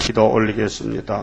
기도 올리겠습니다.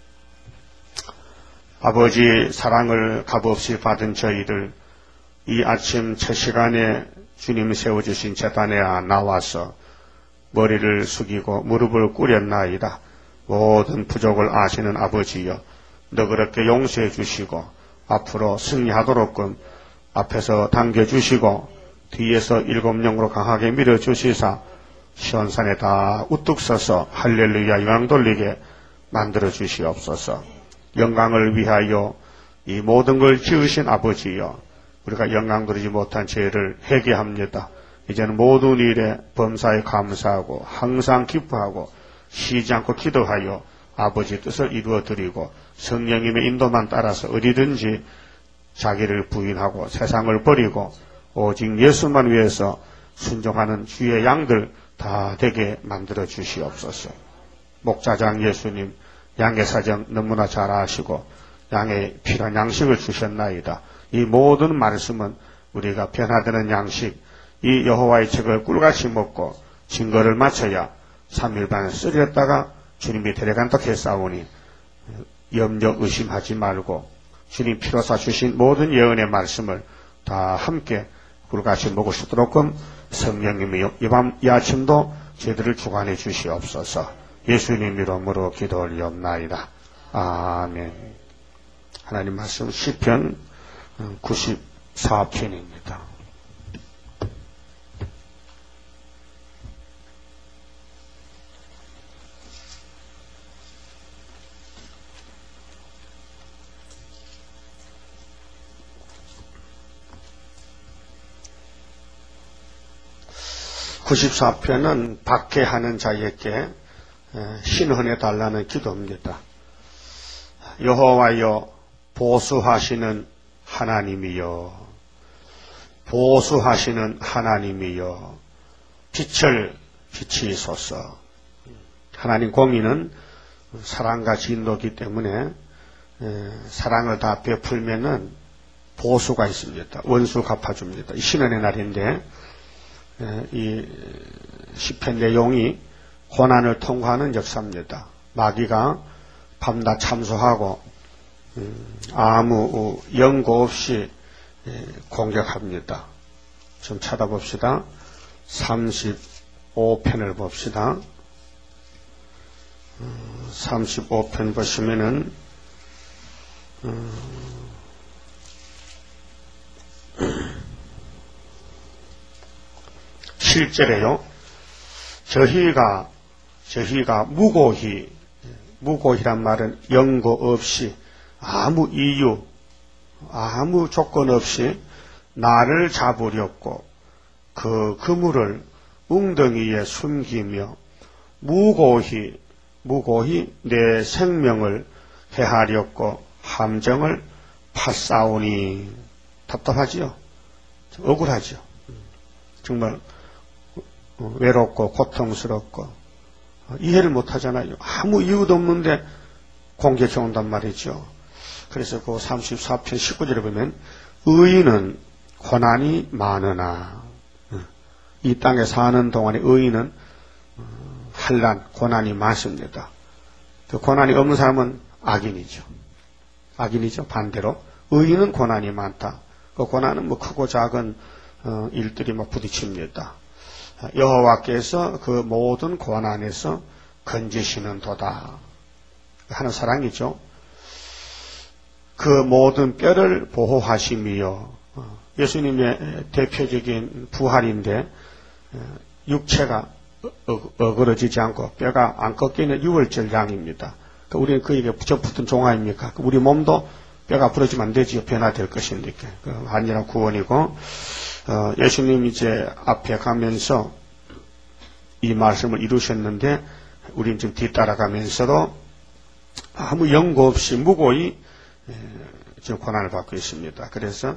아버지 사랑을 값없이 받은 저희들 이 아침 첫 시간에 주님 세워주신 제단에 나와서 머리를 숙이고 무릎을 꿇였나이다. 모든 부족을 아시는 아버지여, 너그럽게 용서해 주시고 앞으로 승리하도록끔 앞에서 당겨주시고 뒤에서 일곱 영으로 강하게 밀어주시사 시온산에 다 우뚝 서서 할렐루야 영광 돌리게 만들어 주시옵소서. 영광을 위하여 이 모든 걸 지으신 아버지여, 우리가 영광 돌리지 못한 죄를 회개합니다. 이제는 모든 일에 범사에 감사하고 항상 기뻐하고 쉬지 않고 기도하여 아버지 뜻을 이루어드리고 성령님의 인도만 따라서 어디든지 자기를 부인하고 세상을 버리고 오직 예수만 위해서 순종하는 주의 양들 다 되게 만들어 주시옵소서. 목자장 예수님, 양의 사정 너무나 잘 아시고 양의 필요한 양식을 주셨나이다. 이 모든 말씀은 우리가 변화되는 양식, 이 여호와의 책을 꿀같이 먹고 증거를 마쳐야 3일 반 쓰렸다가 주님이 데려간다 했사오니 염려 의심하지 말고 주님 피로사 주신 모든 예언의 말씀을 다 함께 꿀같이 먹을 수 있도록끔 성령님이 이 아침도 저희들을 주관해 주시옵소서. 예수님 이름으로 기도 올리옵나이다. 아멘. 하나님 말씀 시편 94편입니다. (94편은) 박해하는 자에게 신헌해 달라는 기도입니다. 여호와여, 보수하시는 하나님이여, 보수하시는 하나님이여, 빛을 비치소서. 하나님 공의는 사랑과 진노이기 때문에 사랑을 다 베풀면은 보수가 있습니다. 원수 갚아줍니다. 이 신헌의 날인데 이 시편 내용이 고난을 통과하는 역사입니다. 마귀가 밤낮 참소하고 아무 연고 없이 공격합니다. 좀 찾아봅시다. 35편을 봅시다. 35편 보시면은 7절에요. 저희가 무고히란 말은 연고 없이 아무 이유, 아무 조건 없이 나를 잡으렸고 그 그물을 웅덩이에 숨기며 무고히 내 생명을 해하렸고 함정을 파싸우니. 답답하지요? 억울하죠? 정말 외롭고 고통스럽고 이해를 못하잖아요. 아무 이유도 없는데 공격해 온단 말이죠. 그래서 그 34편 19절에 보면 의인은 고난이 많으나, 이 땅에 사는 동안에 의인은 환난, 고난이 많습니다. 그 고난이 없는 사람은 악인이죠. 반대로 의인은 고난이 많다. 그 고난은 뭐 크고 작은 일들이 막 부딪힙니다. 여호와께서 그 모든 고난에서 건지시는 도다 하는 사랑이죠. 그 모든 뼈를 보호하심이요. 예수님의 대표적인 부활인데 육체가 어그러지지 않고 뼈가 안 꺾이는 유월절 양입니다. 우리는 그에게 붙은 종아입니까? 우리 몸도 뼈가 부러지면 안 되지요. 변화될 것이니까. 완전한 구원이고, 예수님 이제 앞에 가면서 이 말씀을 이루셨는데, 우리는 지금 뒤따라가면서도 아무 연고 없이 무고히 지금 고난을 받고 있습니다. 그래서,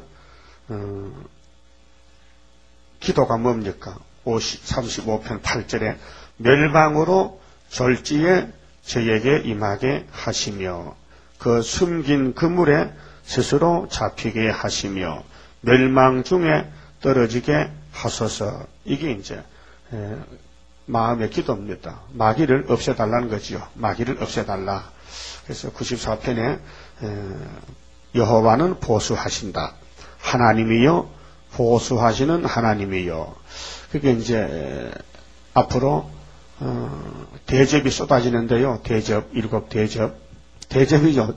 기도가 뭡니까? 35편 8절에 멸망으로 졸지에 저에게 임하게 하시며 그 숨긴 그물에 스스로 잡히게 하시며 멸망 중에 떨어지게 하소서. 이게 이제 마음의 기도입니다. 마귀를 없애달라는 거지요. 마귀를 없애달라. 그래서 94편에 여호와는 보수하신다. 하나님이요 보수하시는 하나님이요. 그게 이제 앞으로 대접이 쏟아지는데요. 대접, 7 대접. 대접이죠.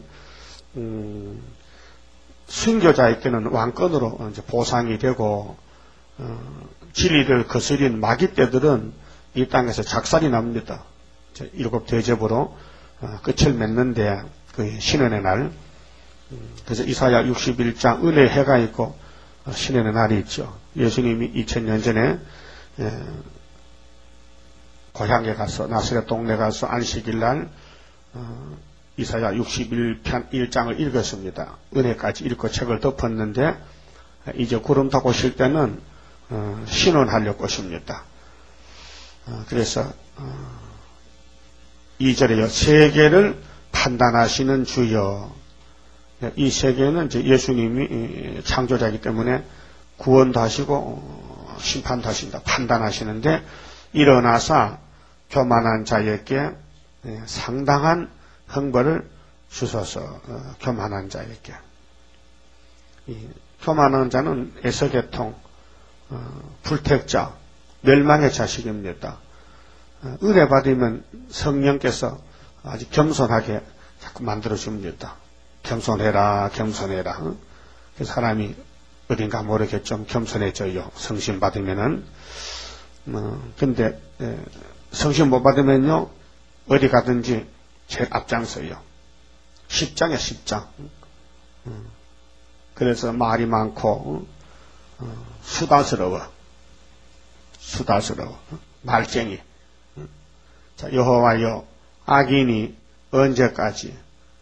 순교자에게는 왕권으로 이제 보상이 되고 진리를 거스린 마귀 떼들은 이 땅에서 작살이 납니다. 7 대접으로 끝을 맺는데 그 신원의 날. 그래서 이사야 61장 은혜의 해가 있고 신원의 날이 있죠. 예수님이 2000년 전에 고향에 가서 나사렛 동네 가서 안식일 날 이사야 61편 1장을 읽었습니다. 은혜까지 읽고 책을 덮었는데 이제 구름 타고 쉴 때는 신원하려고 것입니다. 그래서 2절에요. 세계를 판단하시는 주여. 이 세계는 이제 예수님이 창조자이기 때문에 구원도 하시고 심판도 하신다. 판단하시는데 일어나사 교만한 자에게 상당한 형벌을 주소서. 교만한 자에게. 교만한 자는 에서계통, 불택자, 멸망의 자식입니다. 은혜 받으면 성령께서 아주 겸손하게 자꾸 만들어줍니다. 겸손해라, 겸손해라. 그 사람이 어딘가 모르게 좀 겸손해져요. 성신 받으면은. 근데 성신 못 받으면요, 어디 가든지 제일 앞장서요. 10장이야, 10장. 그래서 말이 많고, 수다스러워. 말쟁이. 자, 여호와여, 악인이 언제까지?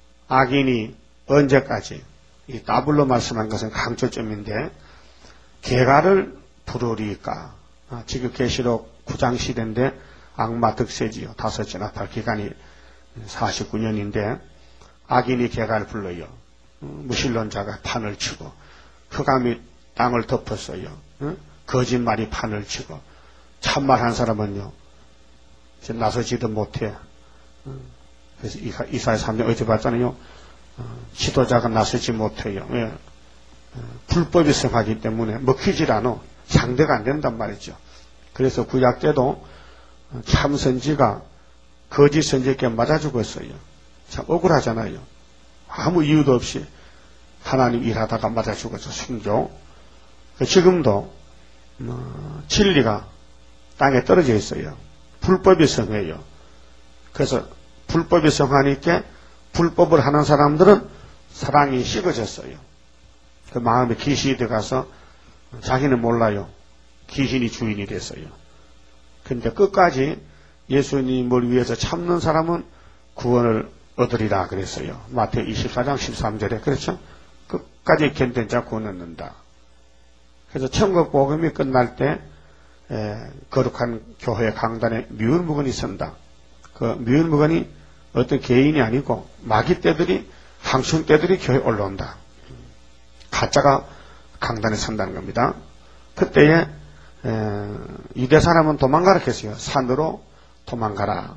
이 더블로 말씀한 것은 강조점인데, 개가를 부르리까? 지금 계시록 9장 시대인데, 악마 득세지요. 5째 나팔 기간이 49년인데, 악인이 개가를 불러요. 무신론자가 판을 치고, 흑암이 땅을 덮었어요. 거짓말이 판을 치고, 참말 한 사람은요, 나서지도 못해. 그래서 이사야 3장 어제 봤잖아요. 지도자가 나서지 못해요. 왜? 불법이 성하기 때문에 먹히질 않아. 상대가 안 된단 말이죠. 그래서 구약 때도 참 선지가 거짓 선지에게 맞아 죽었어요. 참 억울하잖아요. 아무 이유도 없이 하나님 일하다가 맞아 죽었죠. 순교. 지금도 진리가 땅에 떨어져 있어요. 불법이 성해요. 그래서 불법이 성하니까 불법을 하는 사람들은 사랑이 식어졌어요. 그 마음에 귀신이 들어가서 자기는 몰라요. 귀신이 주인이 됐어요. 근데 끝까지 예수님을 위해서 참는 사람은 구원을 얻으리라 그랬어요. 마태오 24장 13절에. 그렇죠? 끝까지 견딘 자 구원 얻는다. 그래서 천국 복음이 끝날 때 거룩한 교회 강단에 미운무건이 선다. 그 미운무건이 어떤 개인이 아니고 마귀 떼들이 황충 떼들이 교회에 올라온다. 가짜가 강단에 선다는 겁니다. 그때에 유대 사람은 도망가라 했어요. 산으로 도망가라.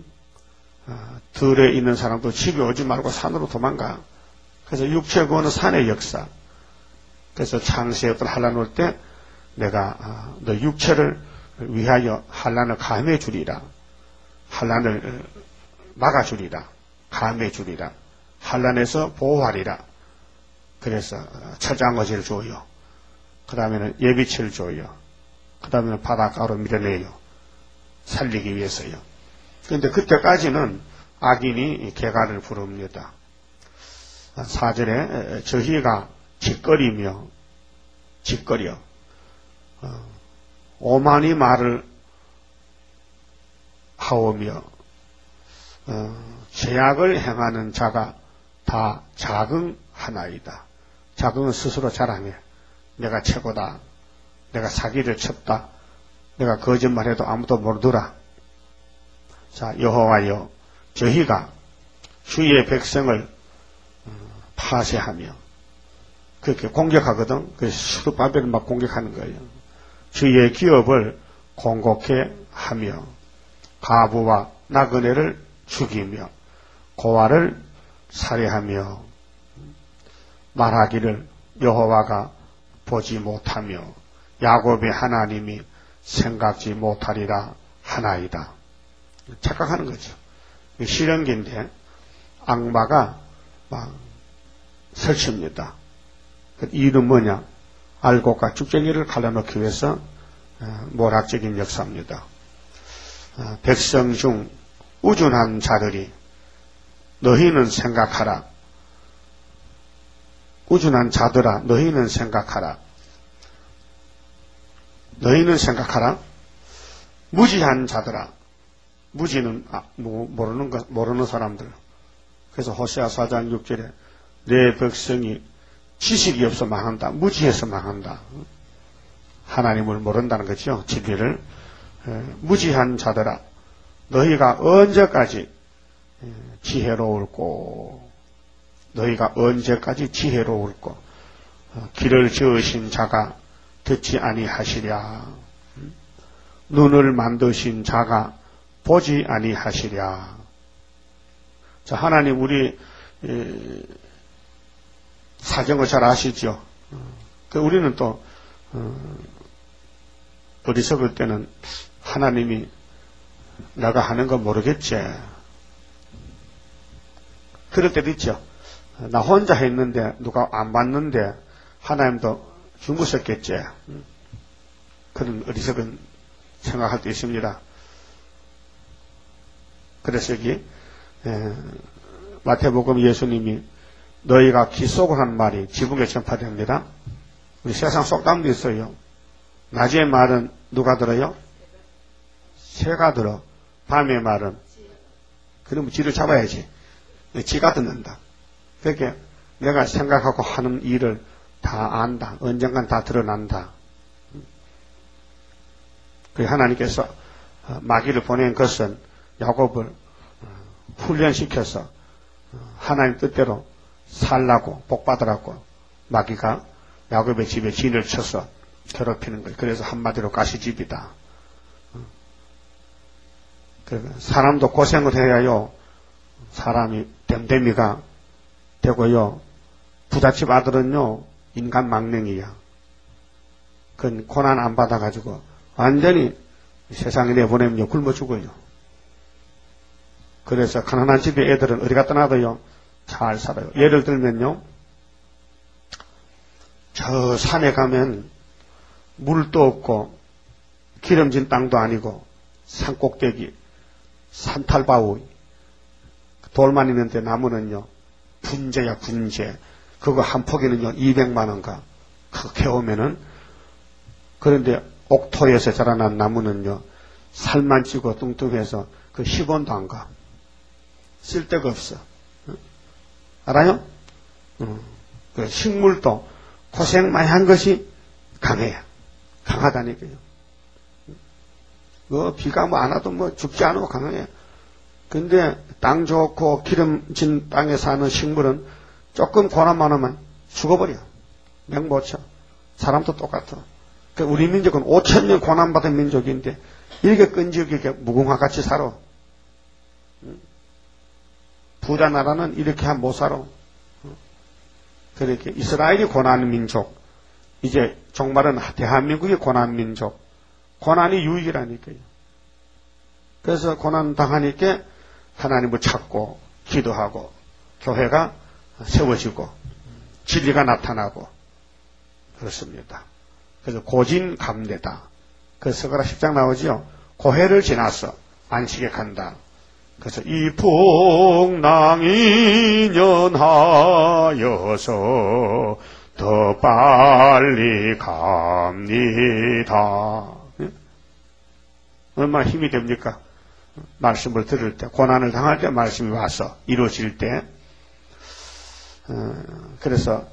들에 있는 사람도 집에 오지 말고 산으로 도망가. 그래서 육체 구원은 산의 역사. 그래서 창세에 어떤 환란 올 때 내가 너 육체를 위하여 환란을 감해 주리라. 환란을 막아 주리라. 감해 주리라. 환란에서 보호하리라. 그래서 철장거지를 줘요. 그 다음에는 예비치를 줘요. 그 다음에는 바닷가로 밀어내요. 살리기 위해서요. 그런데 그때까지는 악인이 개가를 부릅니다. 4절에 저희가 짓거리며 오만이 말을 하오며 죄악을 행하는 자가 다 자긍하나이다. 자긍은 스스로 자랑해. 내가 최고다. 내가 사기를 쳤다. 내가 거짓말해도 아무도 모르더라. 자, 여호와여, 저희가 주의 백성을 파쇄하며 그렇게 공격하거든. 그 수르바벨을 막 공격하는 거예요. 주의 기업을 공곡해 하며 가부와 나그네를 죽이며 고아를 살해하며 말하기를 여호와가 보지 못하며 야곱의 하나님이 생각지 못하리라 하나이다. 착각하는 거죠. 실현기인데 악마가 막 설칩니다. 그 이유는 뭐냐? 알곡과 쭉쟁이를 갈라놓기 위해서 모략적인 역사입니다. 백성 중 우준한 자들이 너희는 생각하라. 우준한 자들아 너희는 생각하라. 너희는 생각하라. 무지한 자들아. 무지는 모르는 사람들. 그래서 호세아 4장 6절에 내 백성이 지식이 없어 망한다. 무지해서 망한다. 하나님을 모른다는 거죠. 진리를. 무지한 자들아 너희가 언제까지 지혜로울꼬. 너희가 언제까지 지혜로울꼬. 길을 지으신 자가 듣지 아니하시랴. 눈을 만드신 자가 보지 아니하시랴. 자, 하나님 우리 사정을 잘 아시죠? 우리는 또 어리석을 때는 하나님이 내가 하는 거 모르겠지. 그럴 때도 있죠. 나 혼자 했는데 누가 안 봤는데 하나님도 주무셨겠지. 그런 어리석은 생각할 때 있습니다. 그래서 여기 마태복음 예수님이 너희가 기속을 한 말이 지붕에 전파됩니다. 우리 세상 속담도 있어요. 낮의 말은 누가 들어요? 새가 들어. 밤의 말은 그러면 쥐를 잡아야지. 쥐가 듣는다. 그렇게 내가 생각하고 하는 일을 다 안다. 언젠간 다 드러난다. 하나님께서 마귀를 보낸 것은 야곱을 훈련시켜서 하나님 뜻대로 살라고 복받으라고 마귀가 야곱의 집에 진을 쳐서 괴롭히는 거예요. 그래서 한마디로 가시집이다. 사람도 고생을 해야요. 사람이 댐댐이가 되고요. 부잣집 아들은요. 인간 망령이야. 그건 고난 안 받아가지고 완전히 세상에 내보내면 굶어 죽어요. 그래서 가난한 집의 애들은 어디 갔다 놔도요. 잘 살아요. 예를 들면요. 저 산에 가면 물도 없고 기름진 땅도 아니고 산꼭대기 산탈바위 돌만 있는데 나무는요. 분재야 분재. 그거 한 포기는요. 200만 원가. 그거 캐오면은 그런데 옥토에서 자라난 나무는요. 살만 찌고 뚱뚱해서 그 10원도 안 가. 쓸데가 없어. 알아요? 그 식물도 고생 많이 한 것이 강해요. 강하다니까요. 비가 뭐 안 와도 뭐 죽지 않고 강해. 근데 땅 좋고 기름진 땅에 사는 식물은 조금 고난만 하면 죽어버려. 맹 못 쳐. 사람도 똑같아. 우리 민족은 5,000년 고난받은 민족인데 이렇게 끈질기게 무궁화같이 살아. 부자 나라는 이렇게 하면 못 살아. 그렇게 이스라엘이 고난 민족, 이제 종말은 대한민국이 고난 민족, 고난이 유익이라니까요. 그래서 고난 당하니까 하나님을 찾고 기도하고 교회가 세워지고 진리가 나타나고 그렇습니다. 그래서 고진감례다. 그 서가라 10장 나오죠. 고해를 지나서 안식에 간다. 그래서 이 풍랑이 연하여서 더 빨리 갑니다. 얼마나 힘이 됩니까? 말씀을 들을 때, 고난을 당할 때 말씀이 와서 이루어질 때. 그래서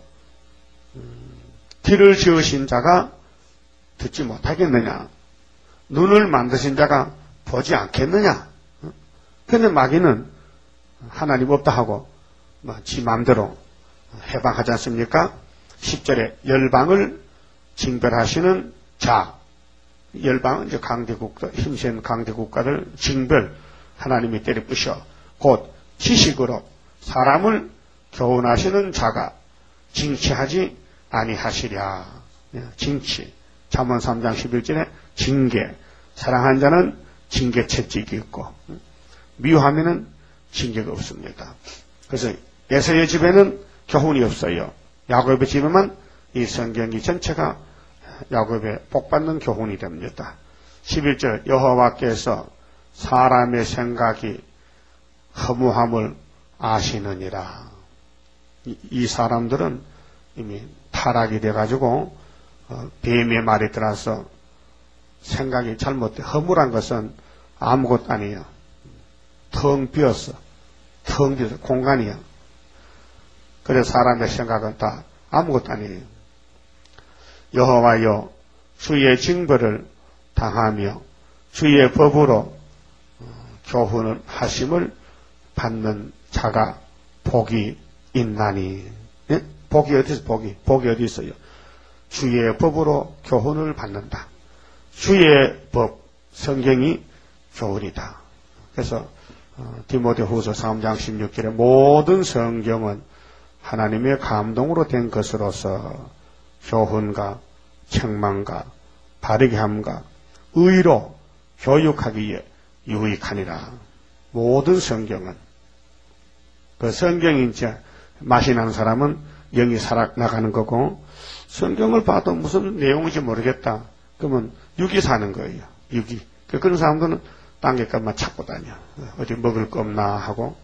길을 지으신 자가 듣지 못하겠느냐? 눈을 만드신 자가 보지 않겠느냐? 근데 마귀는 하나님 없다 하고 지 마음대로 해방하지 않습니까? 10절에 열방을 징벌하시는 자, 열방, 이제 강대국가, 힘센 강대국가들 징벌 하나님이 때려 부셔 곧 지식으로 사람을 교훈하시는 자가 징치하지 아니하시랴. 징치. 잠언 3장 11절에 징계. 사랑한 자는 징계 채찍이 있고 미워하면은 징계가 없습니다. 그래서 에서의 집에는 교훈이 없어요. 야곱의 집에만 이 성경이 전체가 야곱의 복받는 교훈이 됩니다. 11절 여호와께서 사람의 생각이 허무함을 아시느니라. 이 사람들은 이미 타락이 돼가지고 뱀의 말이 들어서 생각이 잘못돼. 허물한 것은 아무것도 아니에요. 텅 비었어. 텅 비었어. 공간이야. 그래서 사람의 생각은 다 아무것도 아니에요. 여호와여 주의 징벌을 당하며 주의 법으로 교훈을 하심을 받는 자가 복이 있나니. 예? 복이 어디서 복이 어디 있어요? 주의 법으로 교훈을 받는다. 주의 법, 성경이 교훈이다. 그래서 디모데후서 3장 16절에 모든 성경은 하나님의 감동으로 된 것으로서 교훈과 책망과 바르게 함과 의로 교육하기에 유익하니라. 모든 성경은. 그 성경이 이제 맛이 나는 사람은 영이 살아나가는 거고, 성경을 봐도 무슨 내용인지 모르겠다. 그러면 육이 사는 거예요. 육이. 그런 사람들은 딴 것만 찾고 다녀. 어디 먹을 거 없나 하고.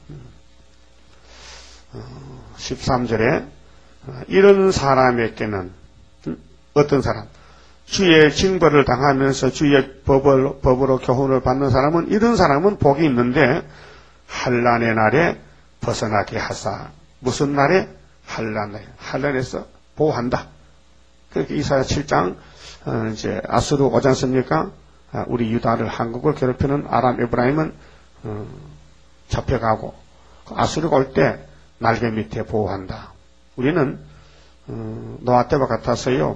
13절에 이런 사람에게는 어떤 사람? 주의 징벌을 당하면서 주의 법으로 교훈을 받는 사람은, 이런 사람은 복이 있는데 환난의 날에 벗어나게 하사. 무슨 날에? 환난에. 환난에서 보호한다. 그렇게 이사야 7장 이제 아수르 오지 않습니까? 우리 유다를, 한국을 괴롭히는 아람 에브라임은 잡혀가고 아수르가 올 때 날개 밑에 보호한다. 우리는 노아 때와 같아서요,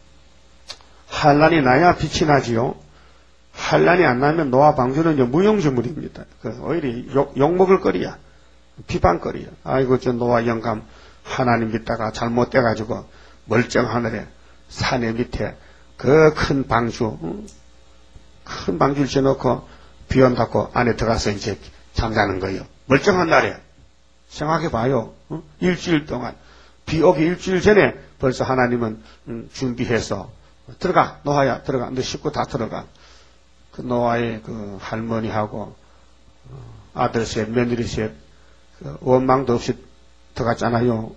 환난이 나야 빛이 나지요. 환난이 안 나면 노아 방주는 이제 무용지물입니다. 오히려 욕먹을 거리야. 비방거리야. 아이고 저 노아 영감 하나님 믿다가 잘못돼가지고 멀쩡하늘에 산의 밑에 그 큰 방주, 큰 방주를 지어놓고 비 온다고 안에 들어가서 이제 잠자는 거예요. 멀쩡한 날에. 생각해봐요. 일주일 동안. 비 오기 일주일 전에 벌써 하나님은 준비해서 들어가. 노아야 들어가. 너 식구 다 들어가. 그 노아의 그 할머니하고 아들 셋, 며느리 셋, 원망도 없이 들어갔잖아요.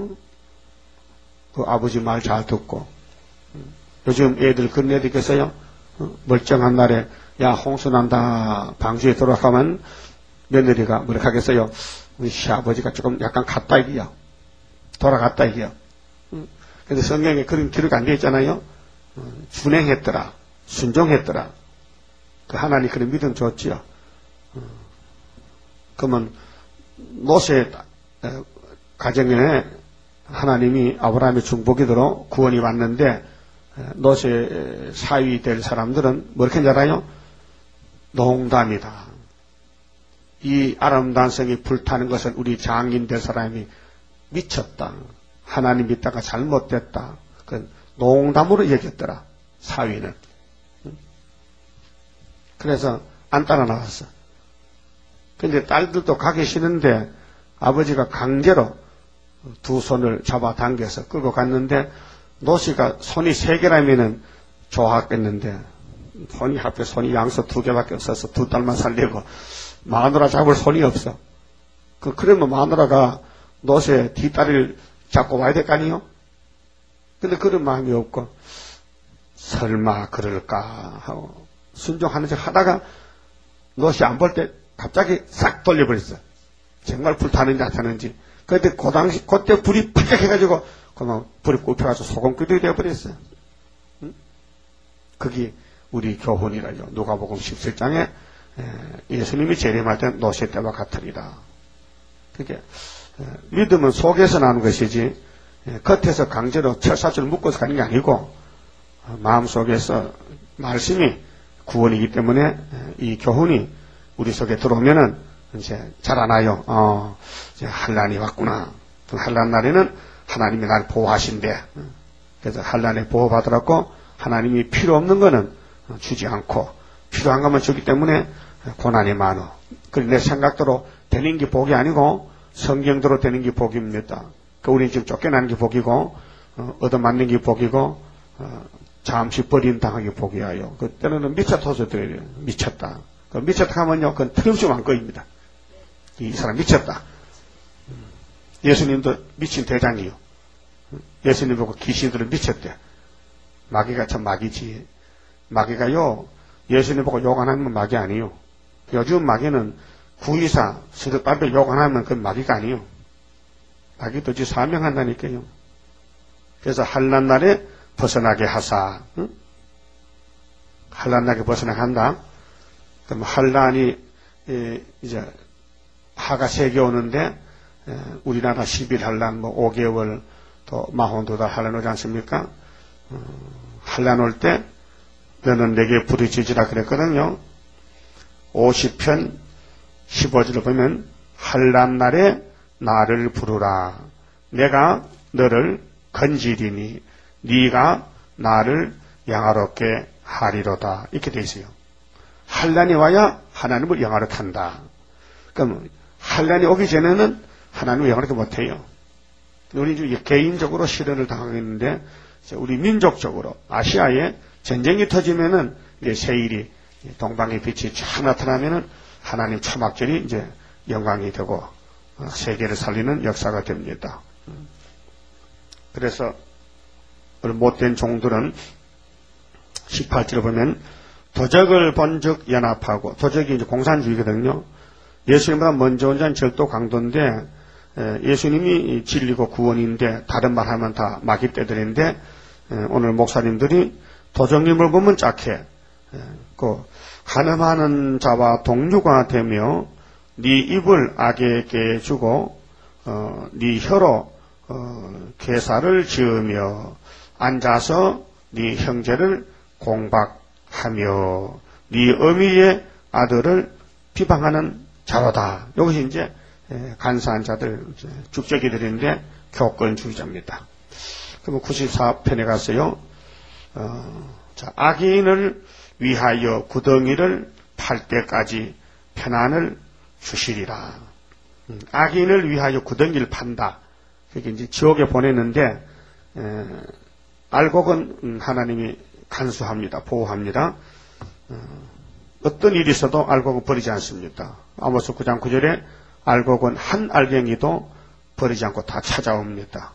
그 아버지 말 잘 듣고. 요즘 애들 그런 애들 있겠어요? 멀쩡한 날에 야 홍수 난다 방주에 들어가면 며느리가 뭐라 하겠어요? 우리 시아버지가 조금 약간 갔다 이기야. 돌아갔다 이기야. 근데 성경에 그런 기록 안 되어 있잖아요. 준행했더라. 순종했더라. 그 하나님 그런 믿음 줬지요. 그러면 롯의 가정에 하나님이 아브라함의 중보기도로 구원이 왔는데, 롯의 사위 될 사람들은 뭐 이렇게 알아요? 농담이다. 이 아름다운 성이 불타는 것은 우리 장인 될 사람이 미쳤다. 하나님 믿다가 잘못됐다. 그 농담으로 얘기했더라. 사위는. 그래서 안 따라 나왔어. 근데 딸들도 가기 싫은데 아버지가 강제로 두 손을 잡아 당겨서 끌고 갔는데, 노시가 손이 3개라면은 좋았겠는데 손이 앞에 손이 양손 2개밖에 없어서 2딸만 살리고 마누라 잡을 손이 없어. 그러면 마누라가 노시의 뒷다리를 잡고 와야 될 거 아니요? 근데 그런 마음이 없고 설마 그럴까 하고 순종하는 척 하다가 노시 안 볼 때 갑자기 싹 돌려버렸어. 정말 불타는지 나타는지. 그때 그 당시 그때 불이 팍 해가지고 그러면 불이 굽혀가지고 소금기둥이 되어버렸어요. 응? 그게 우리 교훈이라요. 누가복음 17장에 예수님이 재림할 때 노시 때와 같으리라. 그게 믿음은 속에서 나는 것이지 겉에서 강제로 철사줄 묶어서 가는 게 아니고 마음속에서 말씀이 구원이기 때문에 이 교훈이 우리 속에 들어오면은 이제 자라나요. 이제 환난이 왔구나. 그 환난 날에는 하나님이 날 보호하신대. 그래서 환난에 보호받으라고 하나님이 필요 없는 거는 주지 않고 필요한 것만 주기 때문에 고난이 많어. 그래 내 생각대로 되는 게 복이 아니고 성경대로 되는 게 복입니다. 우리는 지금 쫓겨나는 게 복이고 얻어맞는 게 복이고 잠시 버림당하기 복이야요. 그때는 미쳐터져 드려요. 미쳤다. 미쳤다 하면요, 그건 틀림없이 왕거입니다. 이 사람 미쳤다. 예수님도 미친 대장이요. 예수님 보고 귀신들은 미쳤대. 마귀가 참 마귀지. 마귀가요, 예수님 보고 욕 안 하면 마귀 아니요. 요즘 마귀는 구의사, 스드밥에 욕 안 하면 그건 마귀가 아니요. 마귀도 지 사명한다니까요. 그래서 환난 날에 벗어나게 하사. 응? 환난 날에 벗어나게 한다. 그럼 환난이 이제 하가 3개 오는데 우리나라 10일 환난, 5개월 또 마흔 2달 환난 오지 않습니까? 환난 올 때 너는 내게 부르짖으라 그랬거든요. 50편 15절을 보면 환난 날에 나를 부르라. 내가 너를 건지리니 네가 나를 영화롭게 하리로다. 이렇게 돼 있어요. 환난이 와야 하나님을 영화롭게 한다. 그럼 환난이 오기 전에는 하나님을 영화롭게 못해요. 우리 이제 개인적으로 시련을 당하고 있는데 우리 민족적으로 아시아에 전쟁이 터지면은 이제 세일이 동방의 빛이 쫙 나타나면은 하나님 초막절이 이제 영광이 되고 세계를 살리는 역사가 됩니다. 그래서 우리 못된 종들은 18절을 보면 도적을 본즉 연합하고, 도적이 이제 공산주의거든요. 예수님보다 먼저 온 자는 절도 강도인데 예수님이 진리고 구원인데 다른 말 하면 다 마귀 떼들인데 오늘 목사님들이 도적님을 보면 짝해. 그 가늠하는 자와 동류가 되며 네 입을 악에게 주고 네 혀로 괴사를 지으며 앉아서 네 형제를 공박하며 네 어미의 아들을 비방하는 자로다. 이것이 이제 간사한 자들, 죽적이들인데 교권주의자입니다. 그럼 94편에 가서요. 자, 악인을 위하여 구덩이를 팔 때까지 편안을 주시리라. 악인을 위하여 구덩이를 판다. 그게 이제 지옥에 보내는데 알곡은 하나님이 간수합니다. 보호합니다. 어떤 일이 있어도 알곡은 버리지 않습니다. 아모스 9장 9절에 알곡은 한 알갱이도 버리지 않고 다 찾아옵니다.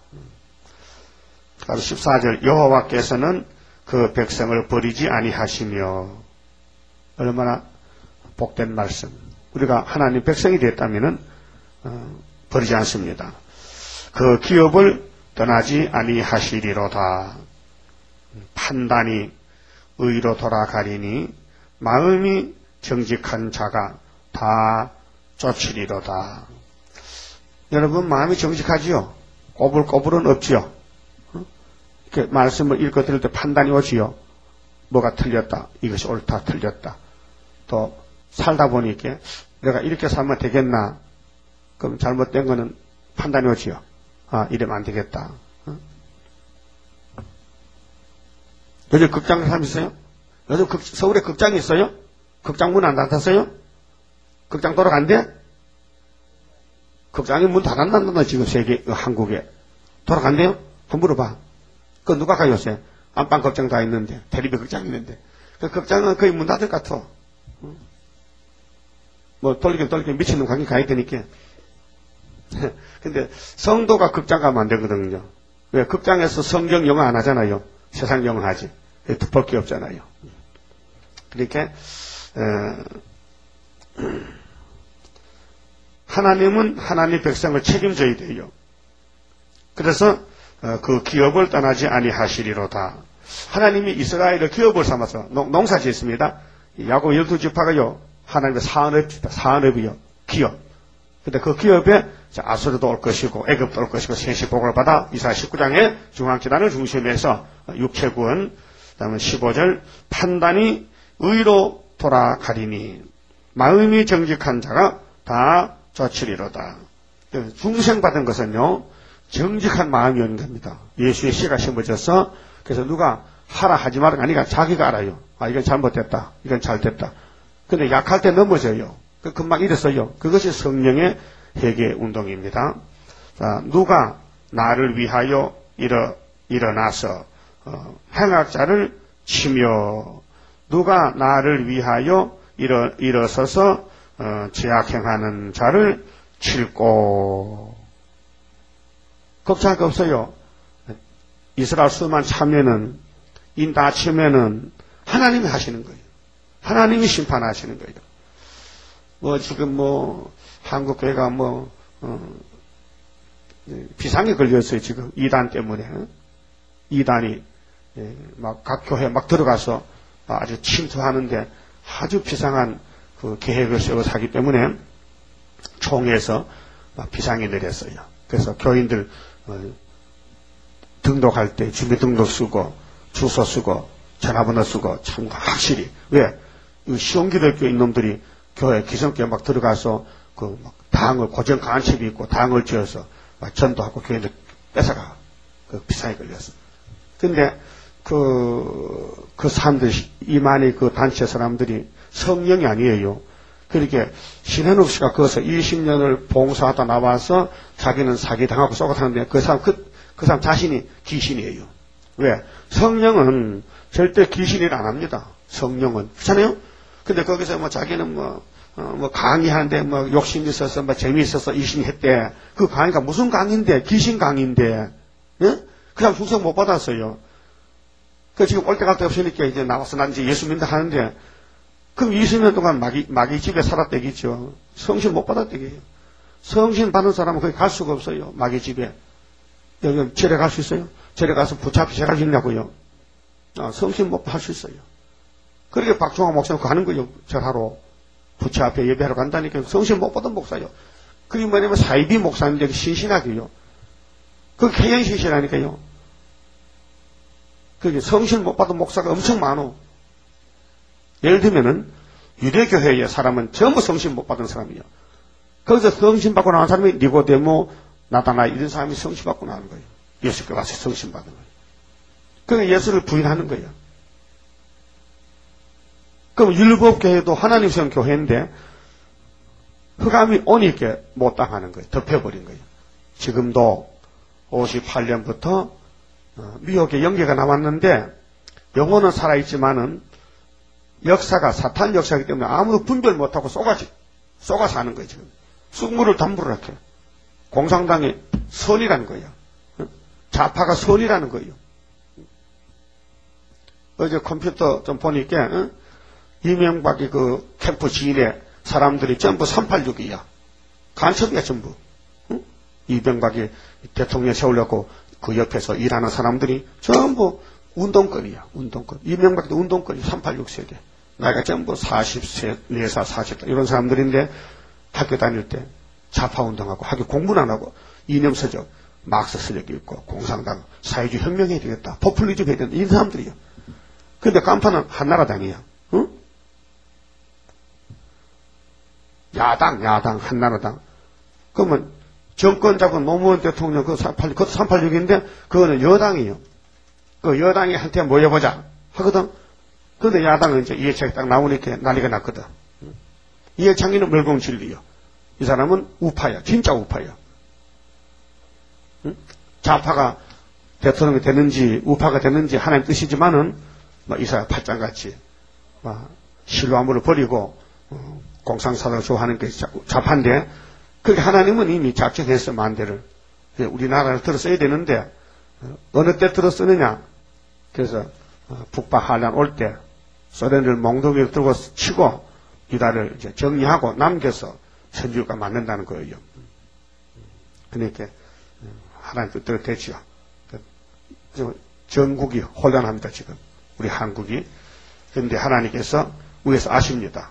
14절 여호와께서는 그 백성을 버리지 아니하시며. 얼마나 복된 말씀. 우리가 하나님 백성이 됐다면은 버리지 않습니다. 그 기업을 떠나지 아니하시리로다. 판단이 의로 돌아가리니 마음이 정직한 자가 다 쫓으리로다. 여러분 마음이 정직하지요? 꼬불꼬불은 없지요? 이렇게 말씀을 읽고 들을 때 판단이 오지요? 뭐가 틀렸다, 이것이 옳다, 틀렸다. 또 살다 보니까 내가 이렇게 살면 되겠나? 그럼 잘못된 거는 판단이 오지요? 아, 이러면 안 되겠다. 요즘 극장 사람 있어요? 요즘 서울에 극장이 있어요? 극장 문 안 닫았어요? 극장 돌아간대? 극장이 문 닫았나 지금 한국에. 돌아간대요? 한번 물어봐. 그거 누가 가요 요새? 안방 극장 다 있는데, 대리비 극장 있는데. 그 극장은 거의 문 닫을 것 같아. 뭐 돌리긴 미치는 관계 가야 되니까. 근데 성도가 극장 가면 안 되거든요. 왜? 극장에서 성경 영어 안 하잖아요. 세상 영어 하지. 볼 게 없잖아요. 그러니까 하나님은 하나님 백성을 책임져야 돼요. 그래서 그 기업을 떠나지 아니하시리로다. 하나님이 이스라엘을 기업을 삼아서 농사 짓습니다. 야곱 12지파가요. 하나님의 산업이요. 기업. 근데 그 기업에 아수르도 올 것이고 애굽도 올 것이고 셋이 복을 받아 이사야 19장에 중앙지단을 중심해서 육체군 다음에 15절 판단이 의로 돌아가리니 마음이 정직한 자가 다 쫓으리로다. 중생 받은 것은요 정직한 마음이 오는 겁니다. 예수의 씨가 심어져서 그래서 누가 하라 하지 말아가 아니라 자기가 알아요. 아 이건 잘못됐다. 이건 잘됐다. 근데 약할 때 넘어져요. 금방 일어서요. 그것이 성령의 회개 운동입니다. 자, 누가 나를 위하여 일어나서 행악자를 치며 누가 나를 위하여 일어서서 죄악 행하는 자를 칠고. 걱정할 거 없어요. 이스라엘 수만 참면은 인 다 치면은 하나님이 하시는 거예요. 하나님이 심판하시는 거예요. 지금 한국 교회가 비상에 걸렸어요, 지금. 이단 때문에. 이단이 막 각 교회 막 들어가서 아주 침투하는데 아주 비상한 그 계획을 세워서 하기 때문에 총회에서 비상이 내렸어요. 그래서 교인들 등록할 때 주민등록 쓰고 주소 쓰고 전화번호 쓰고 참 확실히. 왜? 시온기독교 인놈들이 교회 기성교회 막 들어가서 막 당을 고정 간첩이 있고 당을 지어서 막 전도하고 교인들 뺏어가. 비상에 걸렸어. 근데 그 사람들 이만희 그 단체 사람들이 성령이 아니에요. 그렇게 신현욱 씨가 거기서 20년을 봉사하다 나와서 자기는 사기당하고 쏘고타는데 그 사람 자신이 귀신이에요. 왜? 성령은 절대 귀신일 안 합니다. 성령은. 그렇잖아요? 근데 거기서 자기는 강의하는데 욕심이 있어서 재미있어서 20년 했대. 그 강의가 무슨 강의인데? 귀신 강의인데. 예? 그 사람 충성 못 받았어요. 지금 올 때 갈 데 없으니까 이제 나와서 난 이제 예수 믿는다 하는데, 그럼 20년 동안 마귀 집에 살았대겠죠. 성신 못 받았대게요. 성신 받은 사람은 거기 갈 수가 없어요. 마귀 집에. 여기 절에 갈 수 있어요? 절에 가서 붙잡히 제갈 수 있냐고요. 성신 못 받을 수 있어요. 그렇게 박종환 목사는 가는 거예요. 절하러. 부처 앞에 예배하러 간다니까 성신 못 받은 목사요. 그게 뭐냐면 사이비 목사인데 신신하게요. 그게 개연신이라니까요. 그게 성신 못 받은 목사가 엄청 많어. 예를 들면은 유대교회의 사람은 전부 성신 못 받은 사람이에요. 거기서 성신 받고 나온 사람이 니고데모, 나다나 이런 사람이 성신 받고 나오는 거예요. 예수께 와서 성신 받은 거예요. 그러니까 예수를 부인하는 거예요. 그럼 율법교회도 하나님 세운 교회인데 흑암이 오니까 못 당하는 거예요. 덮여버린 거예요. 지금도 58년부터 미혹의 영계가 나왔는데 영혼은 살아있지만은 역사가 사탄 역사이기 때문에 아무도 분별 못하고 쏘가서 하는 거예요. 지금 쑥물을 담불을 이렇게 공산당이 선이라는 거예요. 좌파가 선이라는 거예요. 어제 컴퓨터 좀 보니까 이명박이 그 캠프 지인의 사람들이 전부 386이야. 간첩이야 전부. 이명박이 대통령 세우려고 그 옆에서 일하는 사람들이 전부 운동권이야. 운동권. 이명박도 운동권이 386세대. 나이가 전부 40세, 4살, 40살 이런 사람들인데 학교 다닐 때 좌파 운동하고 학교 공부는 안 하고 이념서적, 막스 서적이 있고 공산당, 사회주의 혁명해야 되겠다. 포퓰리즘 해야 된다. 이런 사람들이요. 근데 간판은 한나라당이야. 응? 야당, 한나라당. 그러면 정권 잡은 노무현 대통령 그것도 386인데 그거는 여당이에요. 그 여당이 한테 모여보자 하거든. 그런데 야당은 이제 이해창이 딱 나오니까 난리가 났거든. 이해창이는 멸공 진리요. 이 사람은 우파야. 진짜 우파야. 좌파가 대통령이 되는지 우파가 되는지 하나님 뜻이지만은 이 사람 팔짱같이 실로아무를 버리고 공상사를 좋아하는 게 좌파인데 그게 하나님은 이미 작정했어. 만대를. 우리나라를 들어 써야 되는데 어느 때 들어 쓰느냐. 그래서 북파 한란 올 때 소련을 몽둥이를 들고 치고 유다를 이제 정리하고 남겨서 천주교가 만든다는 거예요. 그러니까 하나님 뜻대로 되지요. 전국이 혼란합니다. 지금 우리 한국이. 그런데 하나님께서 위에서 아십니다.